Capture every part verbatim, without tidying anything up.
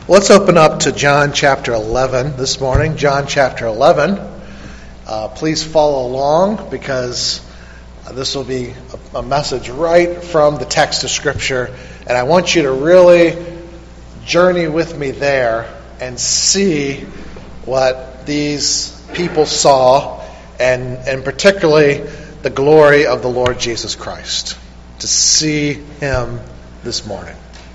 Let's open up to John chapter eleven this morning. John chapter eleven. Uh, please follow along because uh, this will be a, a message right from the text of Scripture. And I want you to really journey with me there and see what these people saw, and, and particularly the glory of the Lord Jesus Christ. To see Him this morning.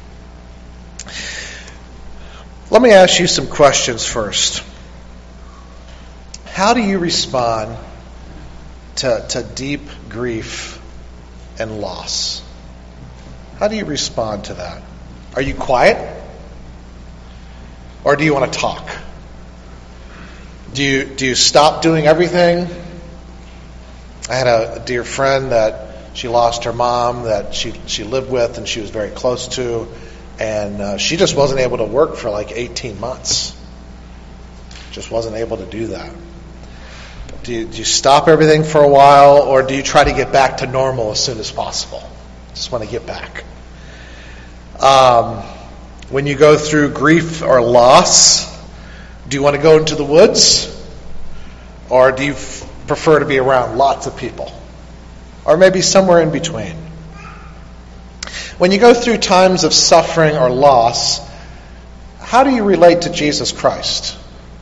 Let me ask you some questions first. How do you respond to, to deep grief and loss? How do you respond to that? Are you quiet? Or do you want to talk? Do you, do you stop doing everything? I had a, a dear friend that she lost her mom that she, she lived with and she was very close to. And uh, she just wasn't able to work for like eighteen months. Just wasn't able to do that. Do you, do you stop everything for a while, or do you try to get back to normal as soon as possible? Just want to get back. Um, when you go through grief or loss, do you want to go into the woods? Or do you f- prefer to be around lots of people? Or maybe somewhere in between? When you go through times of suffering or loss, how do you relate to Jesus Christ?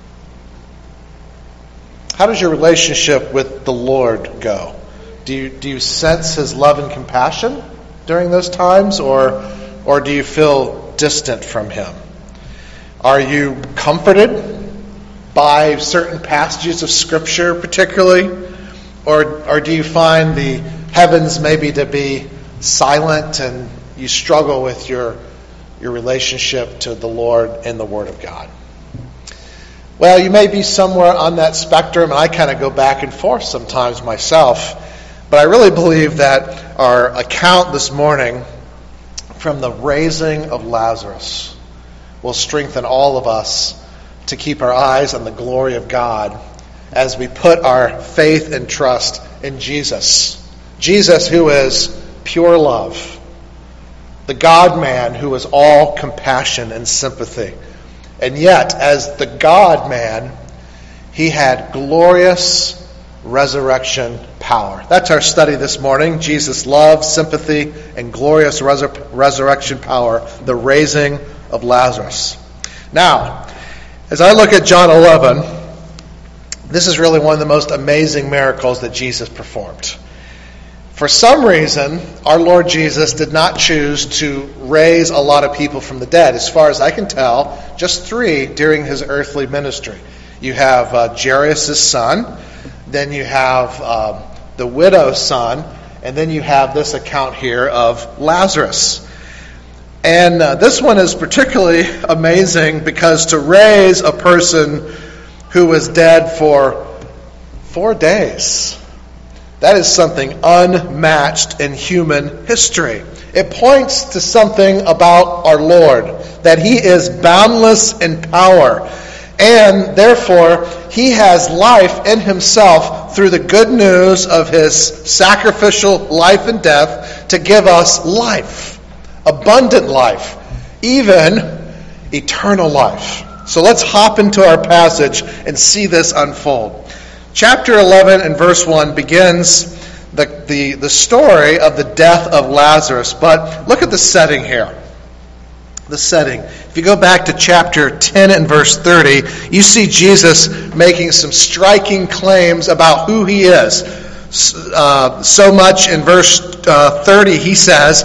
How does your relationship with the Lord go? Do you, do you sense His love and compassion during those times, or, or do you feel distant from Him? Are you comforted by certain passages of Scripture particularly, or, or do you find the heavens maybe to be silent and you struggle with your your relationship to the Lord and the Word of God? Well, you may be somewhere on that spectrum, and I kind of go back and forth sometimes myself. But I really believe that our account this morning from the raising of Lazarus will strengthen all of us to keep our eyes on the glory of God as we put our faith and trust in Jesus. Jesus, who is pure love. The God-man who is all compassion and sympathy. And yet, as the God-man, He had glorious resurrection power. That's our study this morning. Jesus' love, sympathy, and glorious resur- resurrection power. The raising of Lazarus. Now, as I look at John eleven, this is really one of the most amazing miracles that Jesus performed. For some reason, our Lord Jesus did not choose to raise a lot of people from the dead. As far as I can tell, just three during His earthly ministry. You have uh, Jairus' son, then you have um, the widow's son, and then you have this account here of Lazarus. And uh, this one is particularly amazing because to raise a person who was dead for four days... that is something unmatched in human history. It points to something about our Lord, that He is boundless in power, and therefore He has life in Himself through the good news of His sacrificial life and death to give us life, abundant life, even eternal life. So let's hop into our passage and see this unfold. Chapter eleven and verse one begins the, the, the story of the death of Lazarus. But look at the setting here. The setting. If you go back to chapter ten and verse thirty, you see Jesus making some striking claims about who He is. Uh, so much in verse uh, thirty, He says,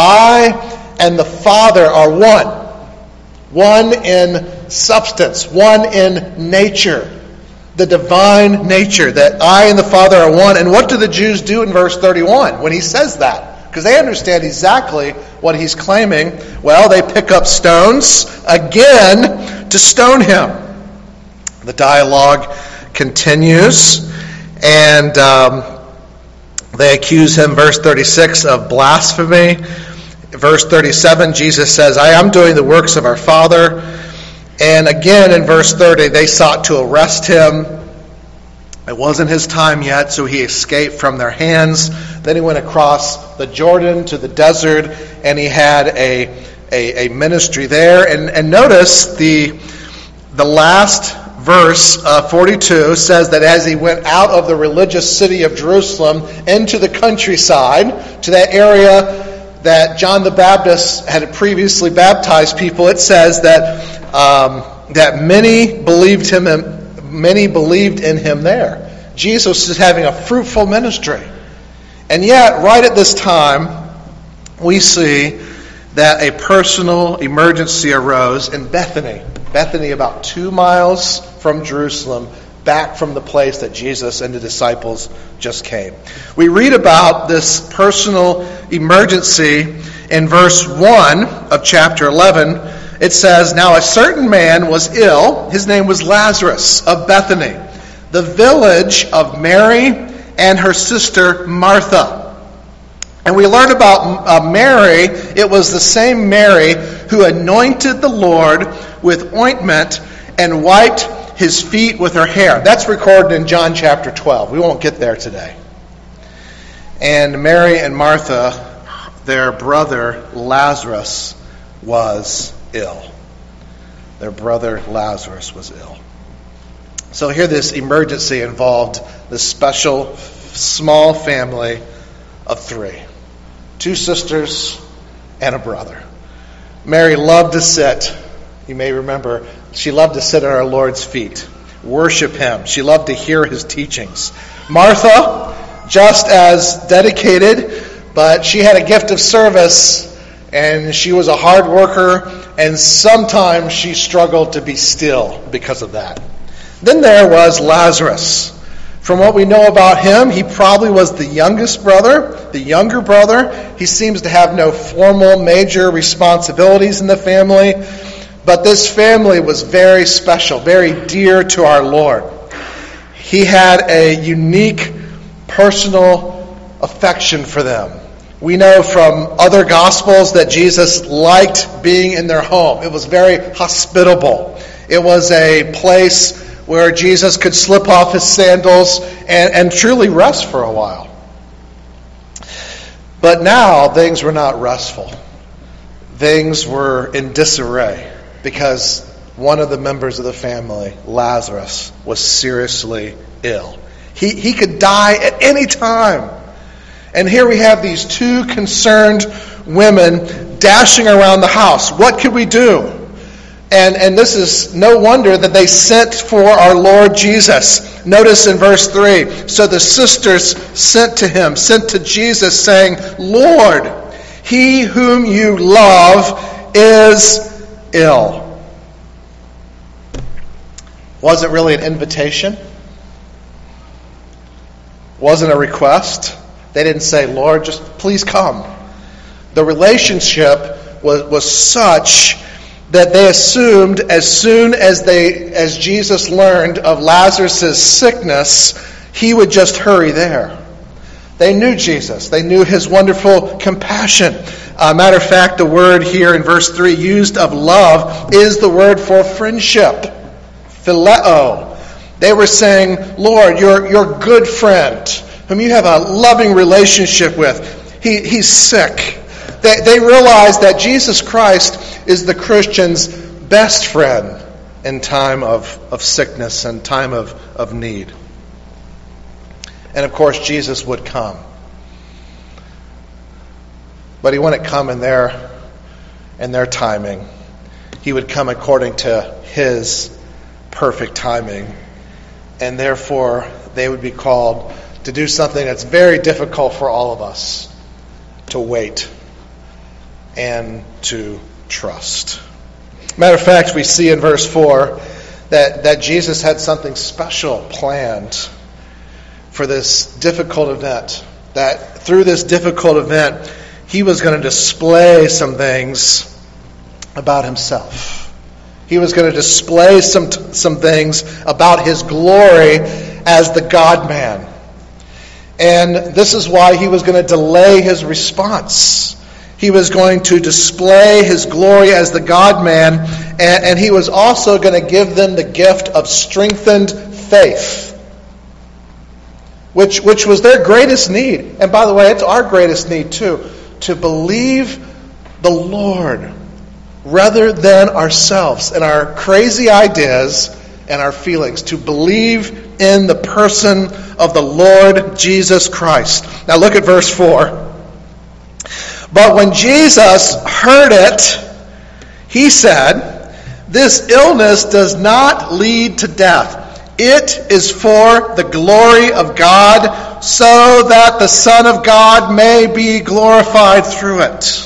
I and the Father are one. One in substance. One in nature. The divine nature, that I and the Father are one. And what do the Jews do in verse thirty-one when He says that? Because they understand exactly what He's claiming. Well, they pick up stones again to stone Him. The dialogue continues, and um, they accuse Him, verse thirty-six, of blasphemy. Verse thirty-seven, Jesus says, I am doing the works of our Father. And again in verse thirty, they sought to arrest Him. It wasn't His time yet, so He escaped from their hands. Then He went across the Jordan to the desert, and He had a, a, a ministry there. And, and notice the, the last verse, uh, forty-two, says that as he went out of the religious city of Jerusalem into the countryside, to that area that John the Baptist had previously baptized people, it says that um, that many believed him, and many believed in him there. Jesus is having a fruitful ministry. And yet, right at this time, we see that a personal emergency arose in Bethany. Bethany, about two miles from Jerusalem, back from the place that Jesus and the disciples just came. We read about this personal emergency in verse one of chapter eleven. It says, "Now a certain man was ill. His name was Lazarus of Bethany, the village of Mary and her sister Martha." And we learn about uh, Mary. It was the same Mary who anointed the Lord with ointment and wiped his feet with her hair. That's recorded in John chapter twelve. We won't get there today. And Mary and Martha, their brother Lazarus, was ill. Their brother Lazarus was ill. So here this emergency involved this special, small family of three. Two sisters and a brother. Mary loved to sit. You may remember, she loved to sit at our Lord's feet, worship him. She loved to hear his teachings. Martha, just as dedicated, but she had a gift of service, and she was a hard worker, and sometimes she struggled to be still because of that. Then there was Lazarus. From what we know about him, he probably was the youngest brother, the younger brother. He seems to have no formal major responsibilities in the family. But this family was very special, very dear to our Lord. He had a unique personal affection for them. We know from other Gospels that Jesus liked being in their home. It was very hospitable. It was a place where Jesus could slip off his sandals and, and truly rest for a while. But now things were not restful. Things were in disarray because one of the members of the family, Lazarus, was seriously ill. He, he could die at any time. And here we have these two concerned women dashing around the house. What could we do? And, and this is no wonder that they sent for our Lord Jesus. Notice in verse three, so the sisters sent to him, sent to Jesus, saying, "Lord, he whom you love is ill." Was it really an invitation? Wasn't a request? They didn't say, "Lord, just please come." The relationship was, was such that they assumed as soon as they, as Jesus learned of Lazarus' sickness, he would just hurry there. They knew Jesus. They knew his wonderful compassion. Uh, matter of fact, the word here in verse three used of love is the word for friendship. Phileo. They were saying, "Lord, your, your good friend, whom you have a loving relationship with, he, he's sick." They, they realized that Jesus Christ is the Christian's best friend in time of, of sickness and time of, of need. And of course, Jesus would come. But he wouldn't come in their, in their timing. He would come according to his perfect timing. And therefore, they would be called to do something that's very difficult for all of us: to wait and to trust. Matter of fact, we see in verse four that, that Jesus had something special planned for this difficult event. That through this difficult event, he was going to display some things about himself. He was going to display some, some things about his glory as the God-man. And this is why he was going to delay his response. He was going to display his glory as the God-man, and, and he was also going to give them the gift of strengthened faith, which, which was their greatest need. And by the way, it's our greatest need too, to believe the Lord rather than ourselves and our crazy ideas and our feelings, to believe in the person of the Lord Jesus Christ. Now look at verse four. But when Jesus heard it, he said, "This illness does not lead to death. It is for the glory of God, so that the Son of God may be glorified through it."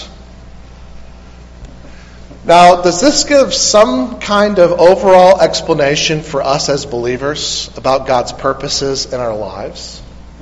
Now, does this give some kind of overall explanation for us as believers about God's purposes in our lives?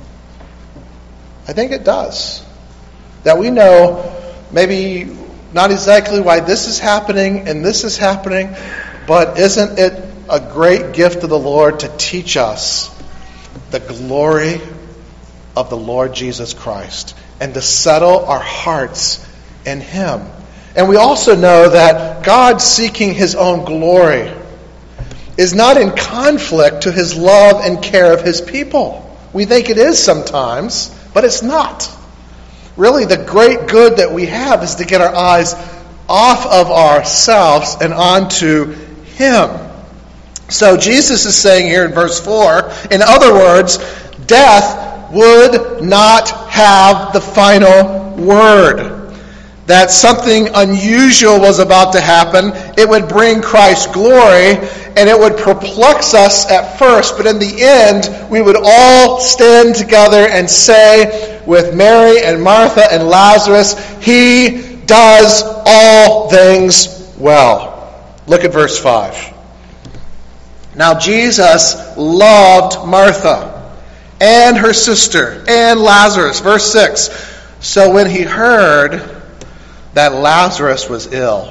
I think it does. That we know maybe not exactly why this is happening and this is happening, but isn't it a great gift of the Lord to teach us the glory of the Lord Jesus Christ and to settle our hearts in Him? And we also know that God seeking His own glory is not in conflict to His love and care of His people. We think it is sometimes, but it's not. Really, the great good that we have is to get our eyes off of ourselves and onto Him. So Jesus is saying here in verse four, in other words, death would not have the final word. That something unusual was about to happen. It would bring Christ's glory, and it would perplex us at first, but in the end, we would all stand together and say with Mary and Martha and Lazarus, "He does all things well." Look at verse five. Now Jesus loved Martha and her sister and Lazarus. Verse six. So when he heard that Lazarus was ill,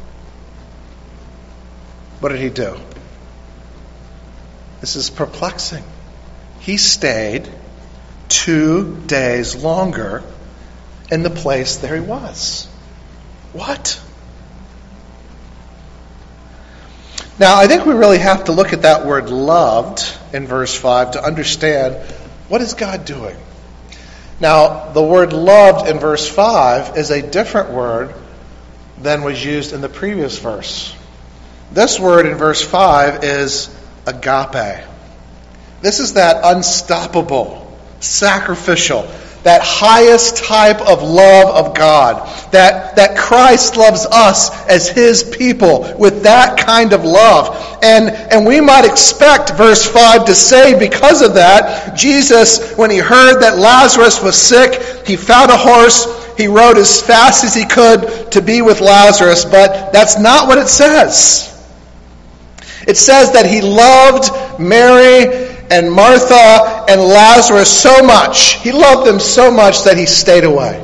what did he do? This is perplexing. He stayed two days longer in the place there he was. What? Now, I think we really have to look at that word loved in verse five to understand what is God doing. Now, the word loved in verse five is a different word than was used in the previous verse. This word in verse five is agape. This is that unstoppable, sacrificial, that highest type of love of God. That, that Christ loves us as His people with that kind of love. And, and we might expect verse five to say, because of that, Jesus, when He heard that Lazarus was sick, He found a horse, He rode as fast as He could to be with Lazarus. But that's not what it says. It says that He loved Mary and Martha and Lazarus so much. He loved them so much that He stayed away.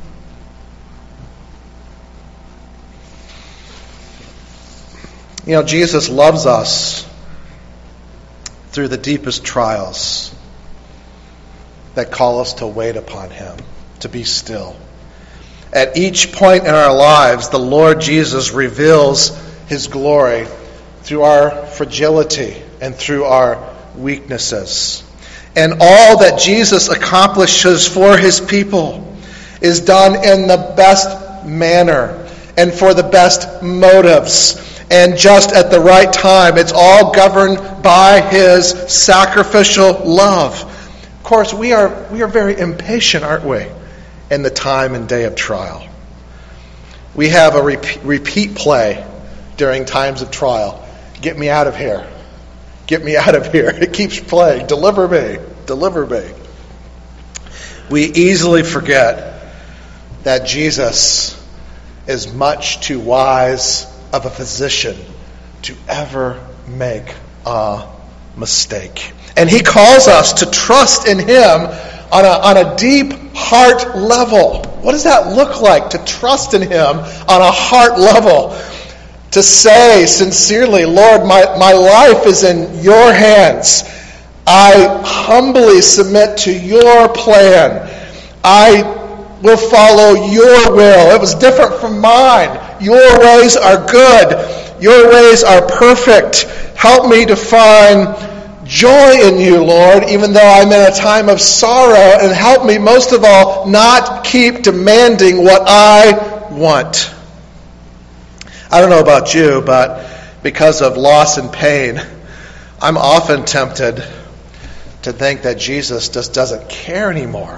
You know, Jesus loves us through the deepest trials that call us to wait upon Him, to be still. At each point in our lives, the Lord Jesus reveals His glory through our fragility and through our weaknesses. And all that Jesus accomplishes for His people is done in the best manner and for the best motives and just at the right time. It's all governed by His sacrificial love. Of course, we are we are very impatient, aren't we, in the time and day of trial. We have a repeat, repeat play during times of trial. Get me out of here. Get me out of here. It keeps playing. Deliver me. Deliver me. We easily forget that Jesus is much too wise of a physician to ever make a mistake. And He calls us to trust in Him on a, on a deep heart level. What does that look like, to trust in Him on a heart level? To say sincerely, Lord, my, my life is in Your hands. I humbly submit to Your plan. I will follow Your will. It was different from mine. Your ways are good. Your ways are perfect. Help me to find joy in You, Lord, even though I'm in a time of sorrow. And help me, most of all, not keep demanding what I want. I don't know about you, but because of loss and pain, I'm often tempted to think that Jesus just doesn't care anymore.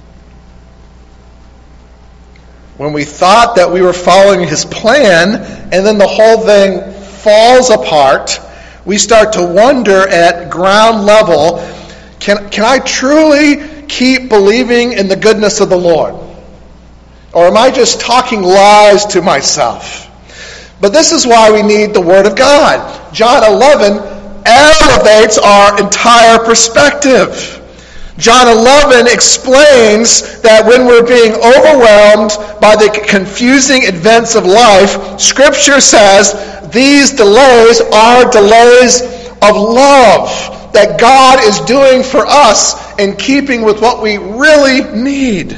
When we thought that we were following his plan, and then the whole thing falls apart, we start to wonder at ground level, can, can I truly keep believing in the goodness of the Lord? Or am I just talking lies to myself? But this is why we need the Word of God. John eleven elevates our entire perspective. John eleven explains that when we're being overwhelmed by the confusing events of life, Scripture says these delays are delays of love that God is doing for us in keeping with what we really need.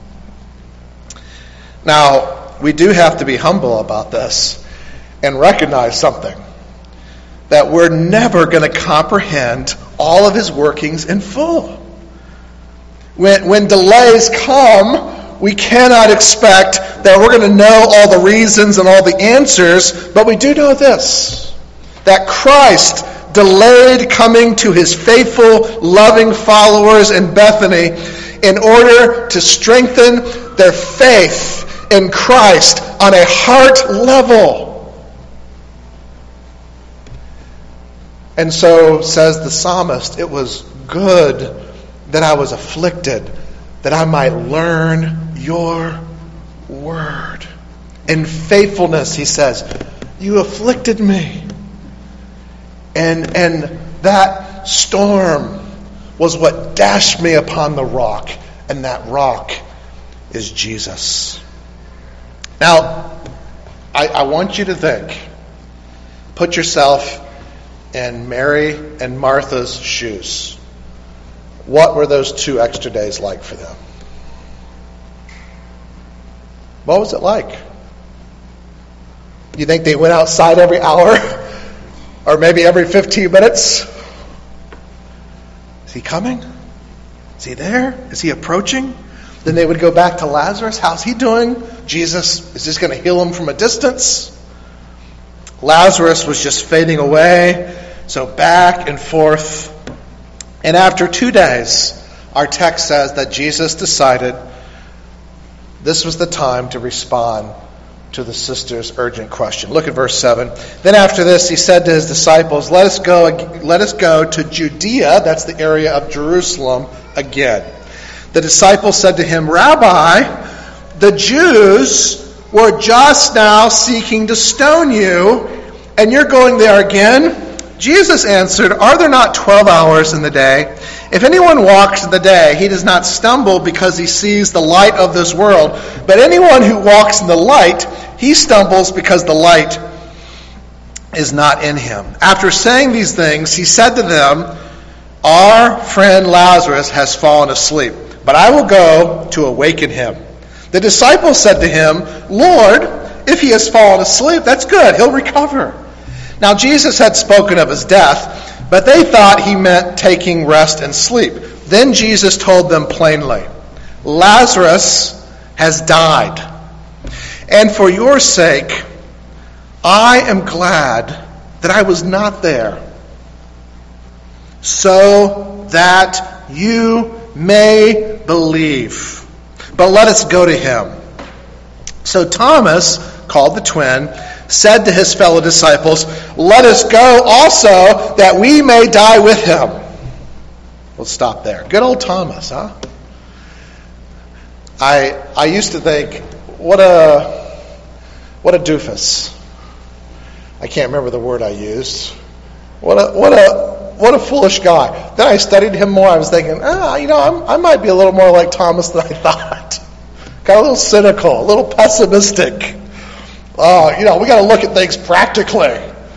Now, we do have to be humble about this and recognize something, that we're never going to comprehend all of his workings in full. When, when delays come, we cannot expect that we're going to know all the reasons and all the answers, but we do know this, that Christ delayed coming to his faithful, loving followers in Bethany in order to strengthen their faith in Christ on a heart level. And so, says the psalmist, it was good that I was afflicted, that I might learn your word. In faithfulness, he says, you afflicted me. And, and that storm was what dashed me upon the rock, and that rock is Jesus. Now, I, I want you to think, put yourself in Mary and Martha's shoes. What were those two extra days like for them? What was it like? You think they went outside every hour? Or maybe every fifteen minutes? Is he coming? Is he there? Is he approaching? Then they would go back to Lazarus. How's he doing? Jesus, is just going to heal him from a distance? Lazarus was just fading away. So back and forth. And after two days, our text says that Jesus decided this was the time to respond to the sister's urgent question. Look at verse seven. Then after this, he said to his disciples, let us go, let us go to Judea, that's the area of Jerusalem, again. The disciples said to him, Rabbi, the Jews were just now seeking to stone you, and you're going there again? Jesus answered, are there not twelve hours in the day? If anyone walks in the day, he does not stumble because he sees the light of this world. But anyone who walks in the light, he stumbles because the light is not in him. After saying these things, he said to them, our friend Lazarus has fallen asleep, but I will go to awaken him. The disciples said to him, Lord, if he has fallen asleep, that's good, he'll recover. Now Jesus had spoken of his death, but they thought he meant taking rest and sleep. Then Jesus told them plainly, Lazarus has died. And for your sake, I am glad that I was not there, so that you may believe. But let us go to him. So Thomas, called the twin, said to his fellow disciples, let us go also that we may die with him. We'll stop there. Good old Thomas, huh? I I used to think, what a what a doofus. I can't remember the word I used. What a what a what a foolish guy. Then I studied him more. I was thinking, ah, you know, I'm, I might be a little more like Thomas than I thought. Got a little cynical, a little pessimistic. Oh, you know, we got to look at things practically.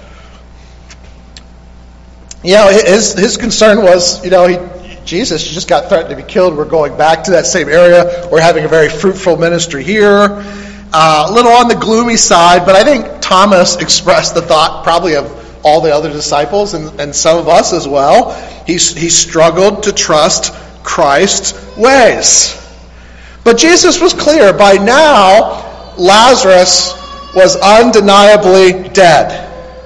You know, his his concern was, you know, he, Jesus just got threatened to be killed. We're going back to that same area. We're having a very fruitful ministry here. Uh, a little on the gloomy side, but I think Thomas expressed the thought probably of all the other disciples and, and some of us as well. He, he struggled to trust Christ's ways. But Jesus was clear. By now, Lazarus was undeniably dead.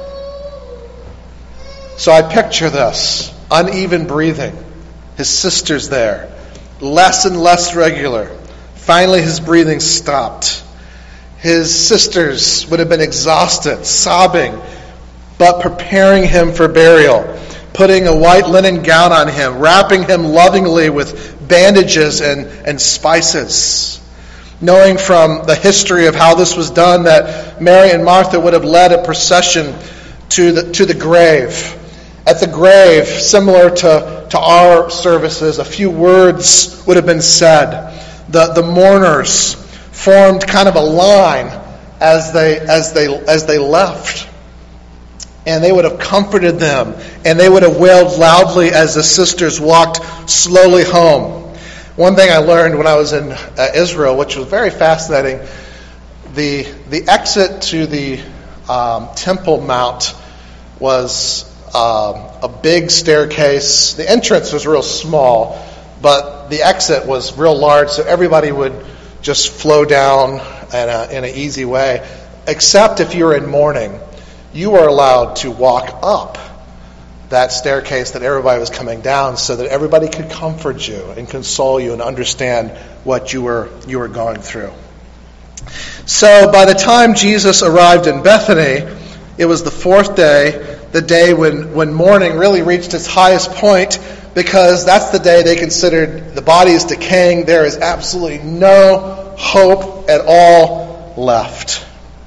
So I picture this, uneven breathing. His sister's there, less and less regular. Finally, his breathing stopped. His sisters would have been exhausted, sobbing, but preparing him for burial, putting a white linen gown on him, wrapping him lovingly with bandages and, and spices. Knowing from the history of how this was done that Mary and Martha would have led a procession to the, to the grave. At the grave, similar to, to our services, a few words would have been said. The, the mourners formed kind of a line as they as they as they left. And they would have comforted them, and they would have wailed loudly as the sisters walked slowly home. One thing I learned when I was in uh, Israel, which was very fascinating, the the exit to the um, Temple Mount was uh, a big staircase. The entrance was real small, but the exit was real large, so everybody would just flow down in, a, in an easy way, except if you were in mourning. You were allowed to walk up that staircase that everybody was coming down so that everybody could comfort you and console you and understand what you were you were going through. So by the time Jesus arrived in Bethany, it was the fourth day, the day when, when mourning really reached its highest point, because that's the day they considered the body is decaying. There is absolutely no hope at all left.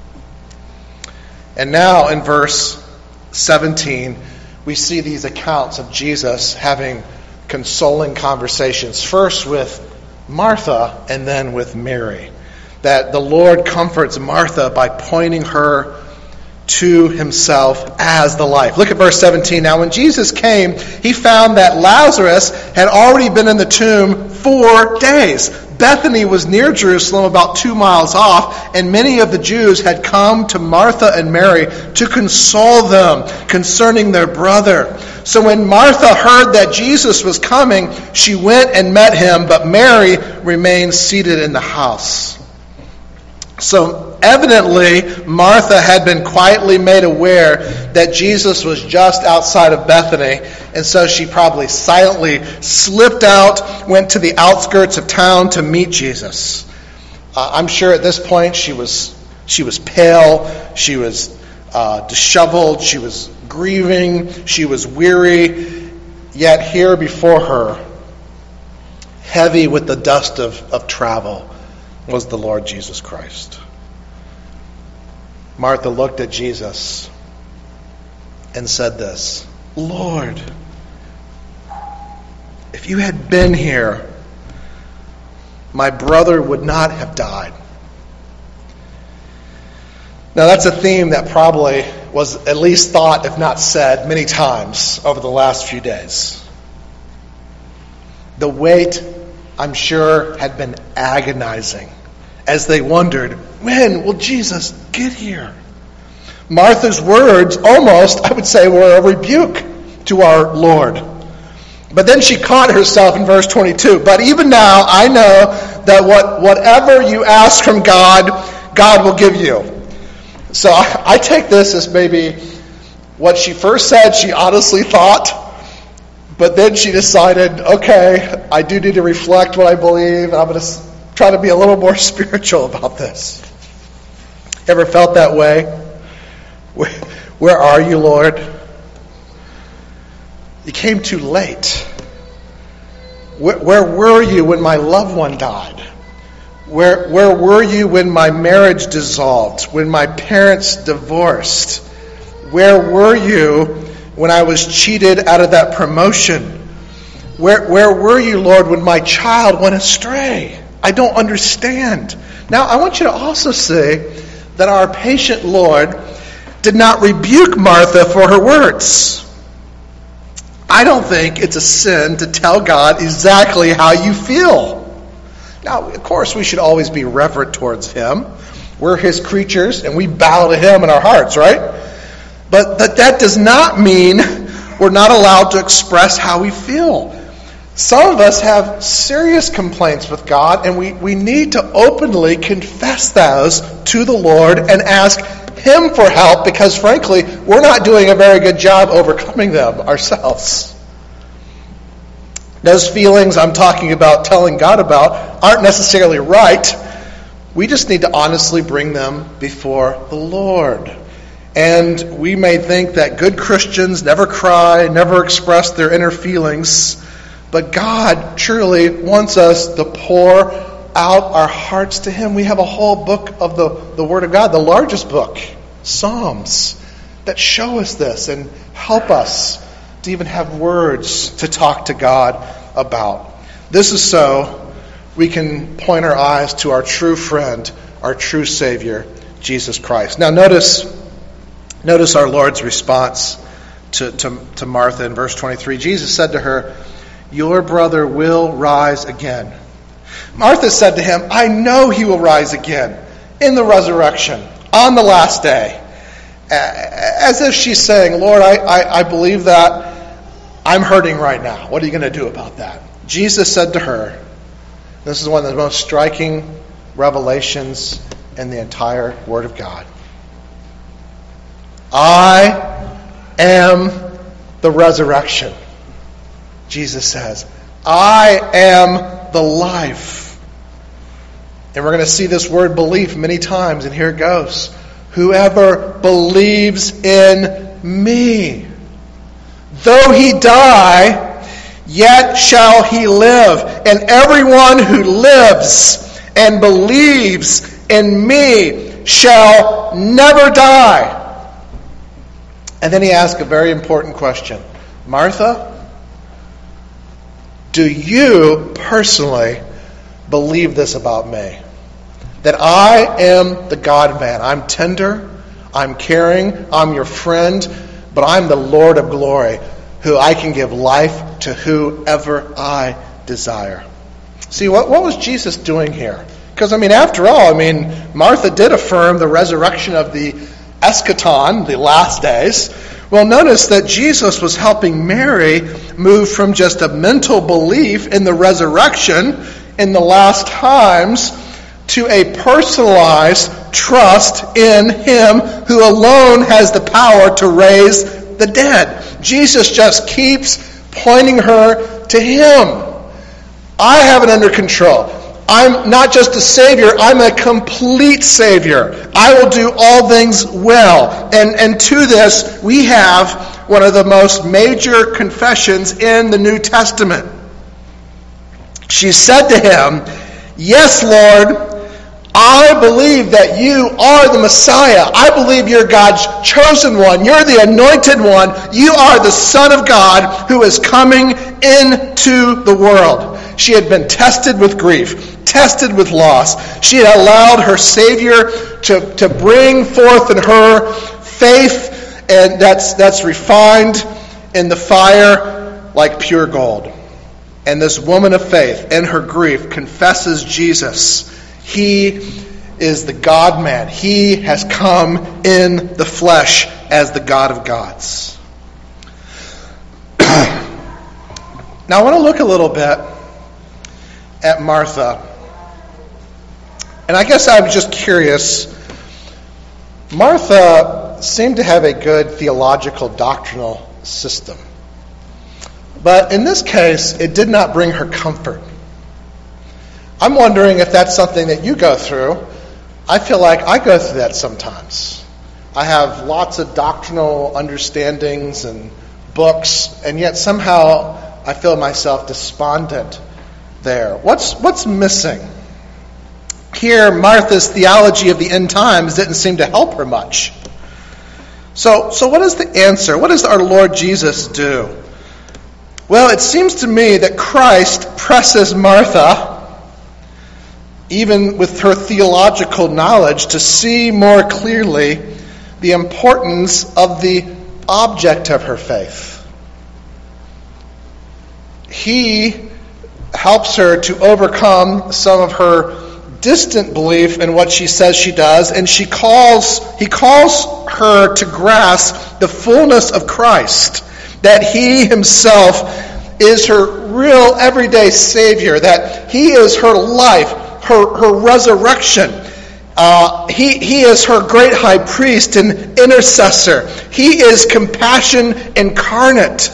And now in verse seventeen, we see these accounts of Jesus having consoling conversations, first with Martha and then with Mary. That the Lord comforts Martha by pointing her to himself as the life. Look at verse seventeen. Now when Jesus came, he found that Lazarus had already been in the tomb four days. Bethany was near Jerusalem, about two miles off, and many of the Jews had come to Martha and Mary to console them concerning their brother. So when Martha heard that Jesus was coming, she went and met him, but Mary remained seated in the house. So evidently, Martha had been quietly made aware that Jesus was just outside of Bethany, and so she probably silently slipped out, went to the outskirts of town to meet Jesus. Uh, I'm sure at this point she was she was pale, she was uh, disheveled, she was grieving, she was weary, yet here before her, heavy with the dust of, of travel, was the Lord Jesus Christ. Martha looked at Jesus and said this, "Lord, if you had been here, my brother would not have died." Now that's a theme that probably was at least thought, if not said, many times over the last few days. The weight, I'm sure, had been agonizing as they wondered, when will Jesus get here? Martha's words almost, I would say, were a rebuke to our Lord. But then she caught herself in verse twenty-two. But even now, I know that what whatever you ask from God, God will give you. So I, I take this as maybe what she first said she honestly thought, but then she decided, okay, I do need to reflect what I believe, and I'm going to try to be a little more spiritual about this. Ever felt that way? Where, where are you, Lord? You came too late. Where, where were you when my loved one died? Where, where were you when my marriage dissolved? When my parents divorced? Where were you when I was cheated out of that promotion? Where, where were you, Lord, when my child went astray? I don't understand. Now, I want you to also see that our patient Lord did not rebuke Martha for her words. I don't think it's a sin to tell God exactly how you feel. Now, of course, we should always be reverent towards him. We're his creatures, and we bow to him in our hearts, right? But that, that does not mean we're not allowed to express how we feel. Some of us have serious complaints with God, and we, we need to openly confess those to the Lord and ask Him for help, because frankly, we're not doing a very good job overcoming them ourselves. Those feelings I'm talking about telling God about aren't necessarily right. We just need to honestly bring them before the Lord. And we may think that good Christians never cry, never express their inner feelings, but God truly wants us to pour out our hearts to Him. We have a whole book of the, the Word of God, the largest book, Psalms, that show us this and help us to even have words to talk to God about. This is so we can point our eyes to our true friend, our true Savior, Jesus Christ. Now notice, notice our Lord's response to, to, to Martha in verse twenty-three. Jesus said to her, "Your brother will rise again." Martha said to Him, "I know he will rise again in the resurrection on the last day." As if she's saying, "Lord, I, I, I believe that. I'm hurting right now. What are you going to do about that?" Jesus said to her, this is one of the most striking revelations in the entire Word of God, "I am the resurrection." Jesus says, "I am the life." And we're going to see this word belief many times, and here it goes. "Whoever believes in me, though he die, yet shall he live. And everyone who lives and believes in me shall never die." And then he asks a very important question. "Martha, do you personally believe this about me? That I am the God-man. I'm tender, I'm caring, I'm your friend, but I'm the Lord of glory, who I can give life to whoever I desire." See, what, what was Jesus doing here? Because, I mean, after all, I mean, Martha did affirm the resurrection of the eschaton, the last days. Well, notice that Jesus was helping Mary move from just a mental belief in the resurrection in the last times to a personalized trust in Him who alone has the power to raise the dead. Jesus just keeps pointing her to Him. I have it under control. I'm not just a Savior, I'm a complete Savior. I will do all things well. And, and to this, we have one of the most major confessions in the New Testament. She said to Him, "Yes, Lord, I believe that you are the Messiah. I believe you're God's chosen one. You're the anointed one. You are the Son of God who is coming into the world." She had been tested with grief, tested with loss. She had allowed her Savior to, to bring forth in her faith, and that's, that's refined in the fire like pure gold. And this woman of faith, in her grief, confesses Jesus. He is the God-man. He has come in the flesh as the God of gods. Now I want to look a little bit at Martha. And I guess I was just curious. Martha seemed to have a good theological doctrinal system. But in this case, it did not bring her comfort. I'm wondering if that's something that you go through. I feel like I go through that sometimes. I have lots of doctrinal understandings and books, and yet somehow I feel myself despondent there. What's what's missing? Here, Martha's theology of the end times didn't seem to help her much. So, so what is the answer? What does our Lord Jesus do? Well, it seems to me that Christ presses Martha, even with her theological knowledge, to see more clearly the importance of the object of her faith. He helps her to overcome some of her distant belief in what she says she does, and she calls he calls her to grasp the fullness of Christ, that He Himself is her real everyday Savior, that he is her life, her, her resurrection. Uh, he, he is her great high priest and intercessor. He is compassion incarnate.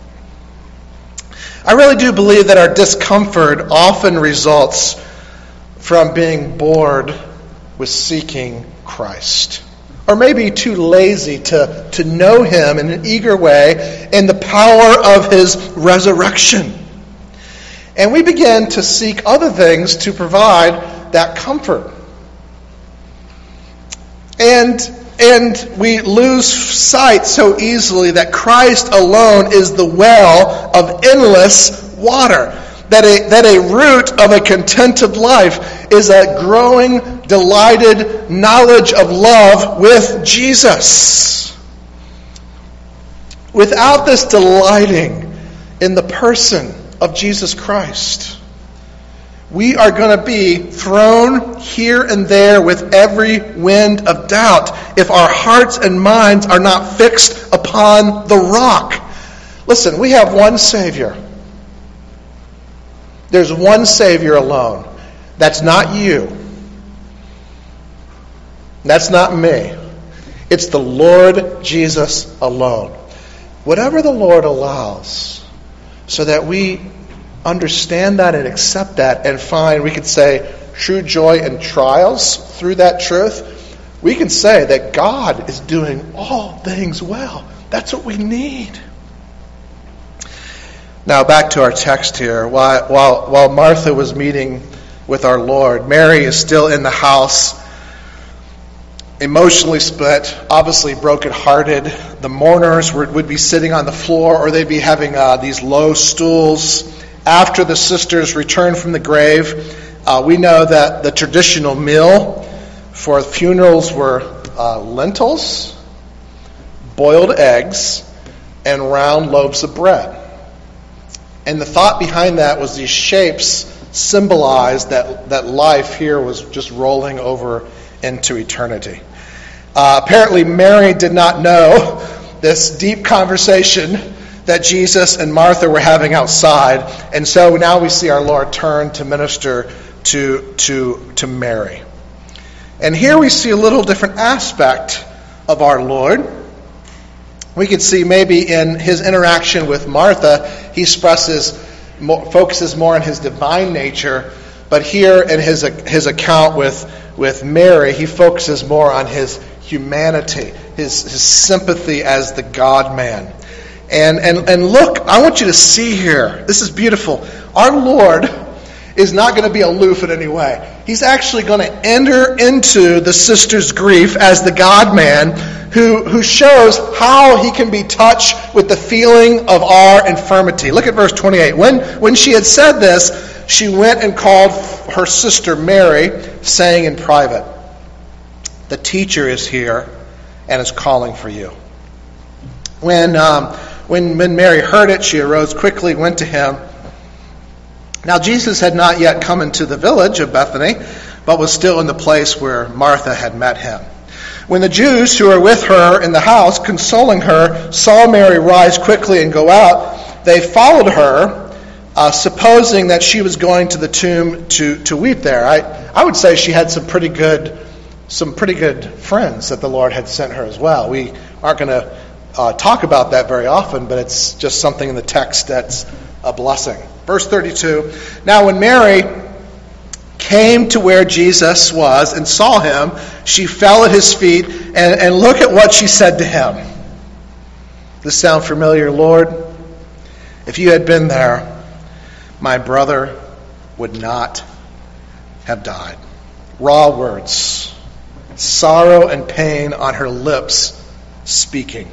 I really do believe that our discomfort often results from being bored with seeking Christ. Or maybe too lazy to, to know him in an eager way in the power of his resurrection. And we begin to seek other things to provide that comfort. And, and we lose sight so easily that Christ alone is the well of endless water. That a, that a root of a contented life is a growing, delighted knowledge of love with Jesus. Without this delighting in the person of Jesus Christ, we are going to be thrown here and there with every wind of doubt if our hearts and minds are not fixed upon the rock. Listen, we have one Savior. There's one Savior alone. That's not you. That's not me. It's the Lord Jesus alone. Whatever the Lord allows, so that we understand that and accept that and find, we could say, true joy in trials through that truth, we can say that God is doing all things well. That's what we need. Now back to our text here. While, while, while Martha was meeting with our Lord, Mary is still in the house, emotionally split, obviously brokenhearted. The mourners would, would be sitting on the floor, or they'd be having uh, these low stools. After the sisters returned from the grave, uh, we know that the traditional meal for funerals were uh, lentils, boiled eggs, and round loaves of bread. And the thought behind that was these shapes symbolized that, that life here was just rolling over into eternity. Uh, apparently Mary did not know this deep conversation that Jesus and Martha were having outside. And so now we see our Lord turn to minister to, to, to Mary. And here we see a little different aspect of our Lord. We could see maybe in his interaction with Martha, he expresses, more, focuses more on his divine nature. But here in his his account with, with Mary, he focuses more on his humanity, his, his sympathy as the God-man. And, and, and look, I want you to see here, this is beautiful. Our Lord is not going to be aloof in any way. He's actually going to enter into the sister's grief as the God-man who, who shows how he can be touched with the feeling of our infirmity. Look at verse twenty-eight. When, when she had said this, she went and called her sister Mary, saying in private, "The teacher is here and is calling for you." When, um, when, when Mary heard it, she arose quickly, went to him. Now Jesus had not yet come into the village of Bethany, but was still in the place where Martha had met him. When the Jews who were with her in the house, consoling her, saw Mary rise quickly and go out, they followed her, uh, supposing that she was going to the tomb to, to weep there. I, I would say she had some pretty good some pretty good friends that the Lord had sent her as well. We aren't going to uh, talk about that very often, but it's just something in the text that's a blessing. Verse thirty-two, now when Mary came to where Jesus was and saw him, she fell at his feet, and, and look at what she said to him. Does this sound familiar, Lord? If you had been there, my brother would not have died. Raw words, sorrow and pain on her lips speaking.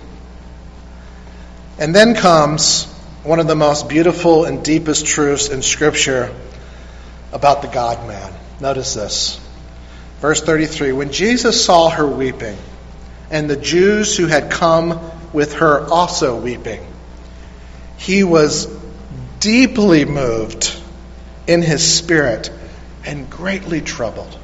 And then comes one of the most beautiful and deepest truths in Scripture about the God-man. Notice this. Verse thirty-three, when Jesus saw her weeping, and the Jews who had come with her also weeping, he was deeply moved in his spirit and greatly troubled.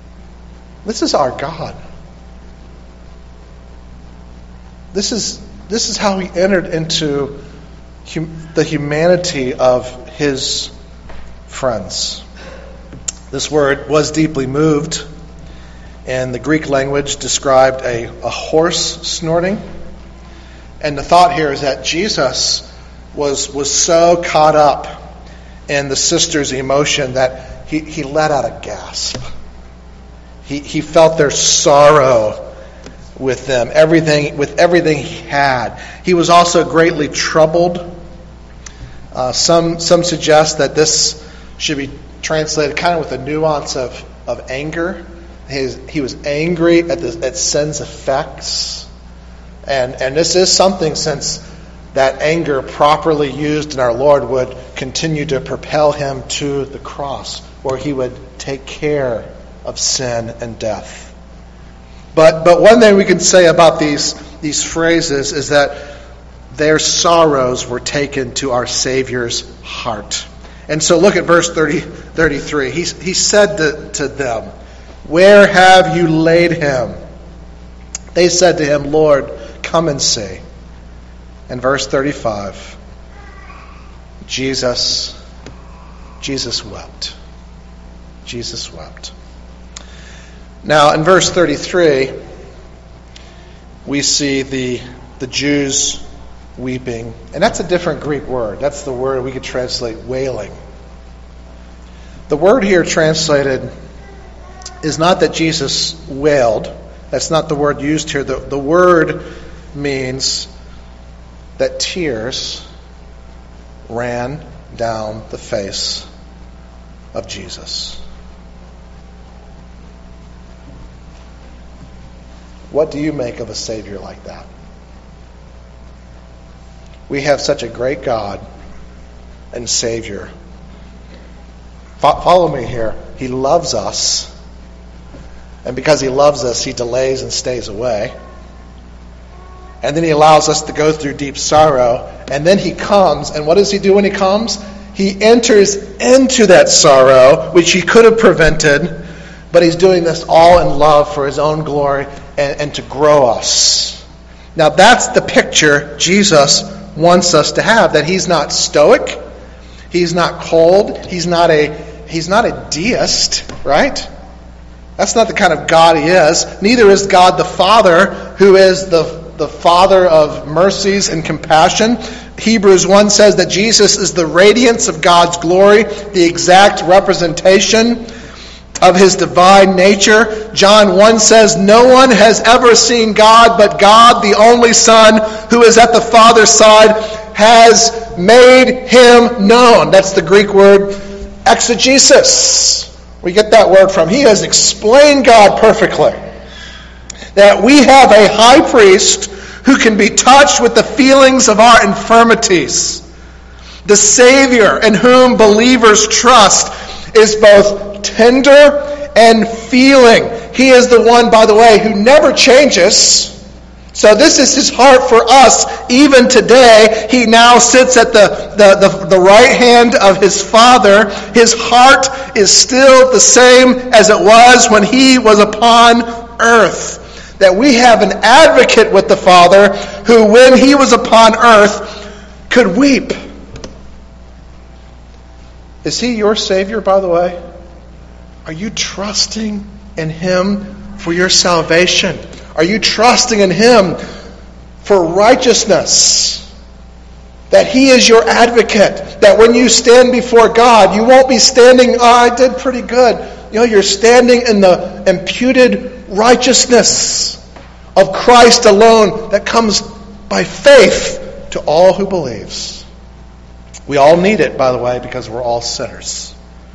This is our God. This is this is how he entered into hum- the humanity of his friends. This word was deeply moved, and the Greek language described a, a horse snorting. And the thought here is that Jesus was, was so caught up in the sister's emotion that he, he let out a gasp. He, he felt their sorrow with them, everything with everything he had. He was also greatly troubled. Uh, some some suggest that this should be translated kind of with a nuance of, of anger. His, he was angry at, the, at sin's effects. And, and this is something, since that anger properly used in our Lord would continue to propel him to the cross, where he would take care of sin and death. But but one thing we can say about these, these phrases is that their sorrows were taken to our Savior's heart. And so look at verse thirty, thirty-three. He, he said to, to them, "Where have you laid him?" They said to him, "Lord, come and see." And verse thirty-five, Jesus, Jesus wept. Jesus wept. Now, in verse thirty-three, we see the, the Jews weeping. And that's a different Greek word. That's the word we could translate wailing. The word here translated is not that Jesus wailed. That's not the word used here. The, the word means that tears ran down the face of Jesus. What do you make of a Savior like that? We have such a great God and Savior. Fo- follow me here. He loves us. And because he loves us, he delays and stays away. And then he allows us to go through deep sorrow. And then he comes. And what does he do when he comes? He enters into that sorrow, which he could have prevented. But he's doing this all in love for his own glory and, and to grow us. Now that's the picture Jesus wants us to have. That he's not stoic. He's not cold. He's not a, he's not a deist, right? That's not the kind of God he is. Neither is God the Father, who is the, the Father of mercies and compassion. Hebrews one says that Jesus is the radiance of God's glory, the exact representation of his divine nature. John one says, "No one has ever seen God, but God, the only Son, who is at the Father's side, has made him known." That's the Greek word exegesis. We get that word from. He has explained God perfectly. That we have a high priest who can be touched with the feelings of our infirmities. The Savior in whom believers trust is both tender and feeling. He is the one, by the way, who never changes. So this is his heart for us even today. He now sits at the, the, the, the right hand of his Father. His heart is still the same as it was when he was upon earth. That we have an advocate with the Father who, when he was upon earth, could weep. Is he your Savior, by the way? Are you trusting in him for your salvation? Are you trusting in him for righteousness? That he is your advocate. That when you stand before God, you won't be standing, oh, I did pretty good. You know, you're standing in the imputed righteousness of Christ alone that comes by faith to all who believes. We all need it, by the way, because we're all sinners.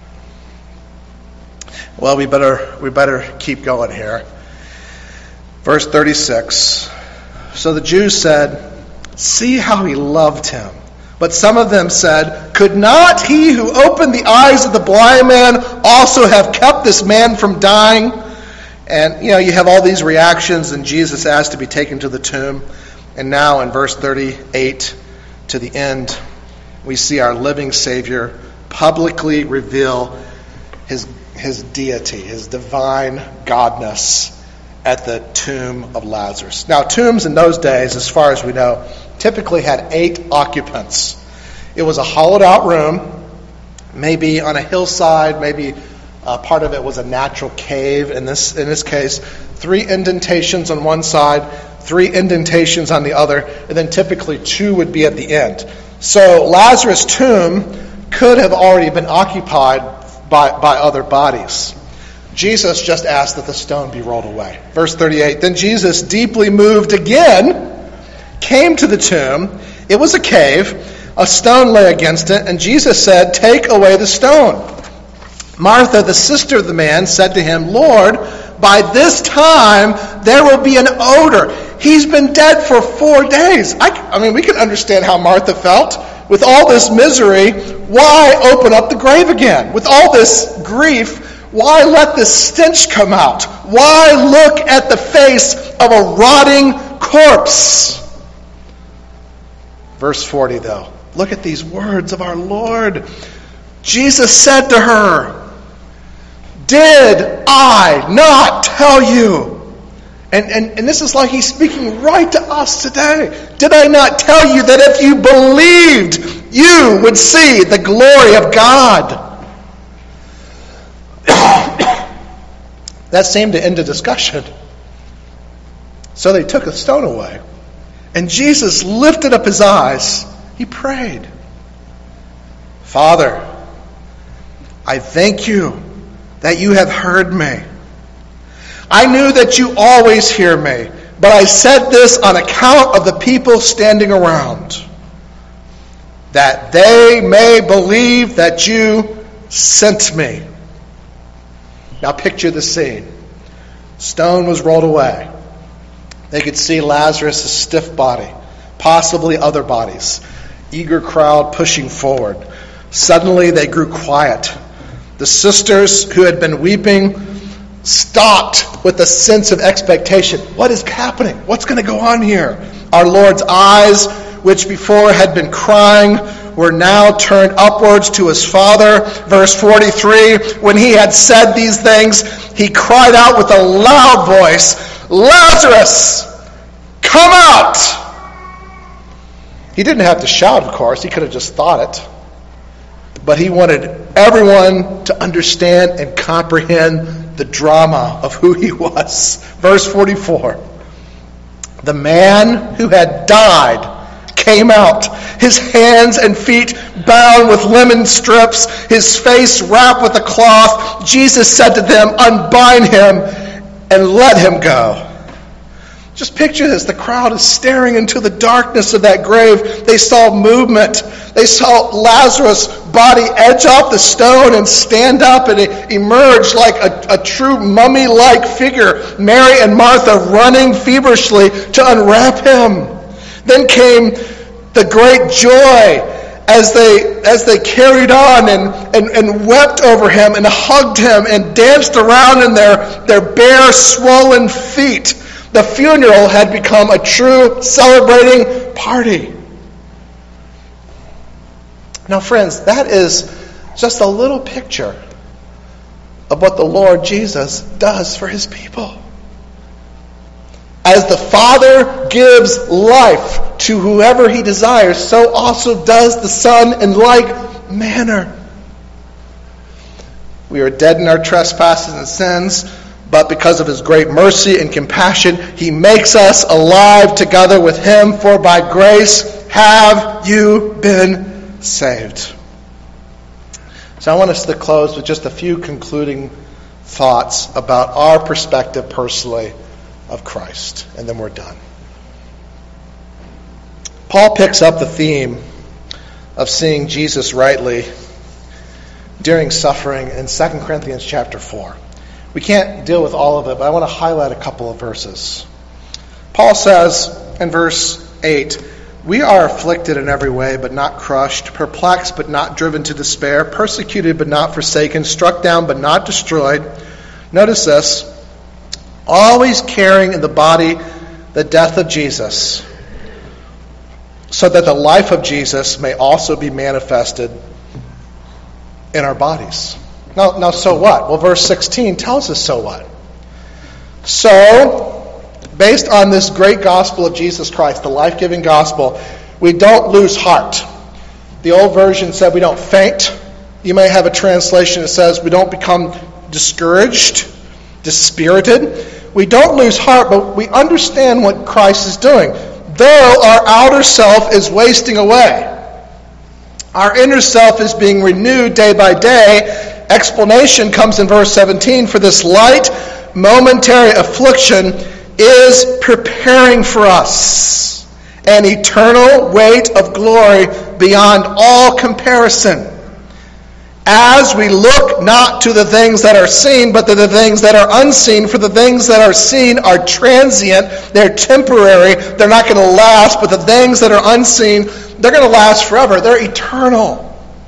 Well, we better we better keep going here. Verse thirty-six. So the Jews said, "See how he loved him." But some of them said, "Could not he who opened the eyes of the blind man also have kept this man from dying?" And, you know, you have all these reactions, and Jesus asked to be taken to the tomb. And now in verse thirty-eight to the end, we see our living Savior publicly reveal his, his deity, his divine godness, at the tomb of Lazarus. Now, tombs in those days, as far as we know, typically had eight occupants. It was a hollowed-out room, maybe on a hillside, maybe uh, part of it was a natural cave. In this, in this case, three indentations on one side, three indentations on the other, and then typically two would be at the end. So Lazarus' tomb could have already been occupied by, by other bodies. Jesus just asked that the stone be rolled away. Verse thirty-eight, then Jesus, deeply moved again, came to the tomb. It was a cave. A stone lay against it, and Jesus said, take away the stone. Martha, the sister of the man, said to him, Lord, by this time there will be an odor. He's been dead for four days. I, I mean, we can understand how Martha felt. With all this misery, why open up the grave again? With all this grief, why let this stench come out? Why look at the face of a rotting corpse? Verse forty, though. Look at these words of our Lord. Jesus said to her, did I not tell you? And, and, and this is like he's speaking right to us today. Did I not tell you that if you believed, you would see the glory of God? That seemed to end the discussion. So they took a stone away. And Jesus lifted up his eyes. He prayed, Father, I thank you that you have heard me. I knew that you always hear me, but I said this on account of the people standing around, that they may believe that you sent me. Now picture the scene. Stone was rolled away. They could see Lazarus' stiff body, possibly other bodies. Eager crowd pushing forward. Suddenly they grew quiet. The sisters who had been weeping stopped with a sense of expectation. What is happening? What's going to go on here? Our Lord's eyes, which before had been crying, were now turned upwards to his Father. Verse forty-three, when he had said these things, he cried out with a loud voice, Lazarus, come out! He didn't have to shout, of course. He could have just thought it. But he wanted everyone to understand and comprehend the drama of who he was. Verse forty-four. The man who had died came out, his hands and feet bound with linen strips, his face wrapped with a cloth. Jesus said to them, unbind him and let him go. Just picture this. The crowd is staring into the darkness of that grave. They saw movement. They saw Lazarus' body edge off the stone and stand up and emerge like a, a true mummy-like figure. Mary and Martha running feverishly to unwrap him. Then came the great joy as they as they carried on and, and, and wept over him and hugged him and danced around in their, their bare, swollen feet. The funeral had become a true celebrating party. Now, friends, that is just a little picture of what the Lord Jesus does for his people. As the Father gives life to whoever he desires, so also does the Son in like manner. We are dead in our trespasses and sins, but because of his great mercy and compassion, he makes us alive together with him. For by grace have you been saved. So I want us to close with just a few concluding thoughts about our perspective personally of Christ, and then we're done. Paul picks up the theme of seeing Jesus rightly during suffering in Second Corinthians chapter four. We can't deal with all of it, but I want to highlight a couple of verses. Paul says in verse eight, we are afflicted in every way, but not crushed, perplexed, but not driven to despair, persecuted, but not forsaken, struck down, but not destroyed. Notice this, always carrying in the body the death of Jesus, so that the life of Jesus may also be manifested in our bodies. Now, now, so what? Well, verse sixteen tells us so what. So, based on this great gospel of Jesus Christ, the life-giving gospel, we don't lose heart. The old version said we don't faint. You may have a translation that says we don't become discouraged, dispirited. We don't lose heart, but we understand what Christ is doing. Though our outer self is wasting away, our inner self is being renewed day by day. Explanation comes in verse seventeen. For this light, momentary affliction is preparing for us an eternal weight of glory beyond all comparison, as we look not to the things that are seen, but to the things that are unseen. For the things that are seen are transient, they're temporary, they're not going to last, but the things that are unseen, they're going to last forever. They're eternal.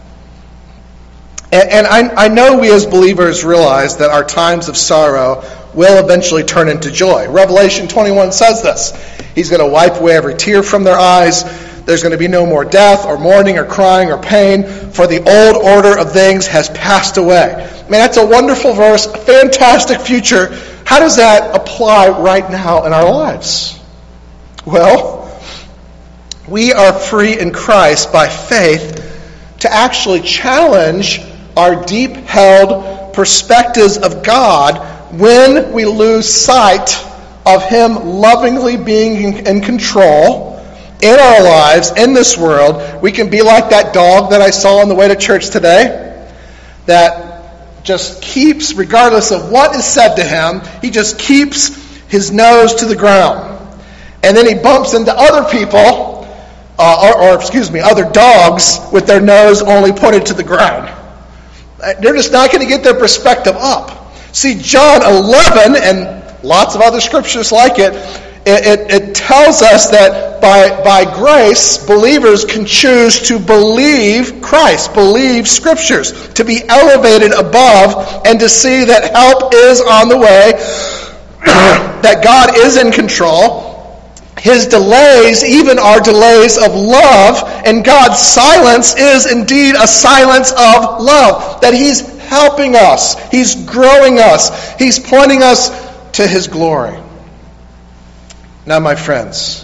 And, and I, I know we as believers realize that our times of sorrow will eventually turn into joy. Revelation twenty-one says this. He's going to wipe away every tear from their eyes. There's going to be no more death or mourning or crying or pain, for the old order of things has passed away. Man, that's a wonderful verse, a fantastic future. How does that apply right now in our lives? Well, we are free in Christ by faith to actually challenge our deep-held perspectives of God when we lose sight of Him lovingly being in control in our lives, in this world. We can be like that dog that I saw on the way to church today, that just keeps, regardless of what is said to him, he just keeps his nose to the ground. And then he bumps into other people, uh, or, or excuse me, other dogs with their nose only pointed to the ground. They're just not going to get their perspective up. See, John eleven, and lots of other scriptures like it, It, it, it tells us that by, by grace, believers can choose to believe Christ, believe Scriptures, to be elevated above, and to see that help is on the way, that God is in control. His delays even are delays of love, and God's silence is indeed a silence of love, that He's helping us, He's growing us, He's pointing us to His glory. Now, my friends,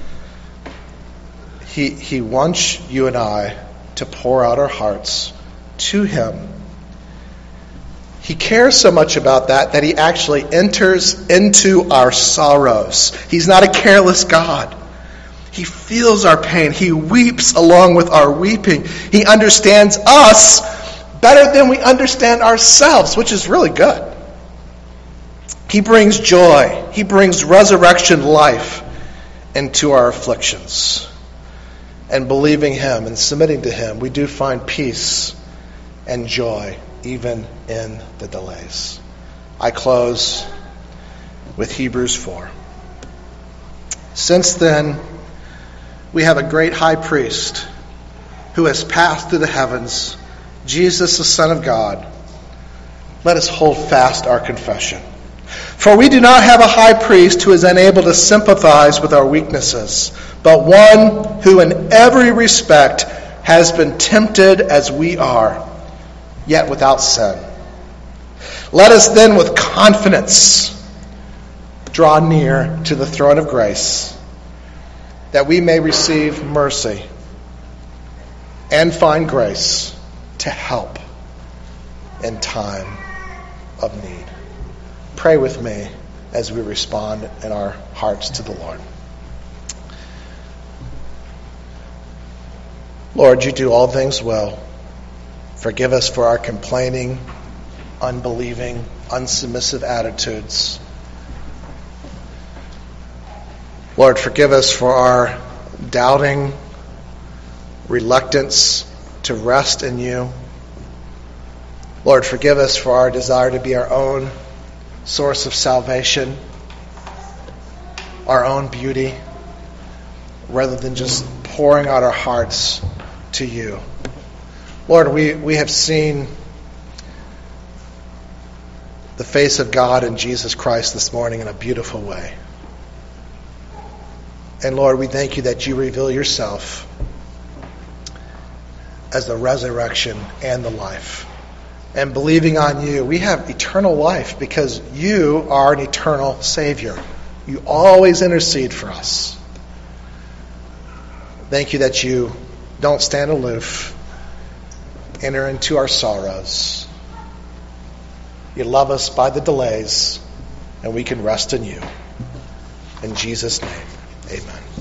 he, he wants you and I to pour out our hearts to Him. He cares so much about that that He actually enters into our sorrows. He's not a careless God. He feels our pain. He weeps along with our weeping. He understands us better than we understand ourselves, which is really good. He brings joy. He brings resurrection life into our afflictions. And believing Him and submitting to Him, we do find peace and joy even in the delays. I close with Hebrews four. Since then, we have a great high priest who has passed through the heavens, Jesus, the Son of God. Let us hold fast our confession. For we do not have a high priest who is unable to sympathize with our weaknesses, but one who in every respect has been tempted as we are, yet without sin. Let us then with confidence draw near to the throne of grace, that we may receive mercy and find grace to help in time of need. Pray with me as we respond in our hearts to the Lord. Lord, you do all things well. Forgive us for our complaining, unbelieving, unsubmissive attitudes. Lord, forgive us for our doubting, reluctance to rest in you. Lord, forgive us for our desire to be our own source of salvation, our own beauty, rather than just pouring out our hearts to you. Lord, we, we have seen the face of God in Jesus Christ this morning in a beautiful way. And Lord, we thank you that you reveal yourself as the resurrection and the life. and believing on you, we have eternal life because you are an eternal Savior. You always intercede for us. Thank you that you don't stand aloof. Enter into our sorrows. You love us by the delays, and we can rest in you. In Jesus' name, amen.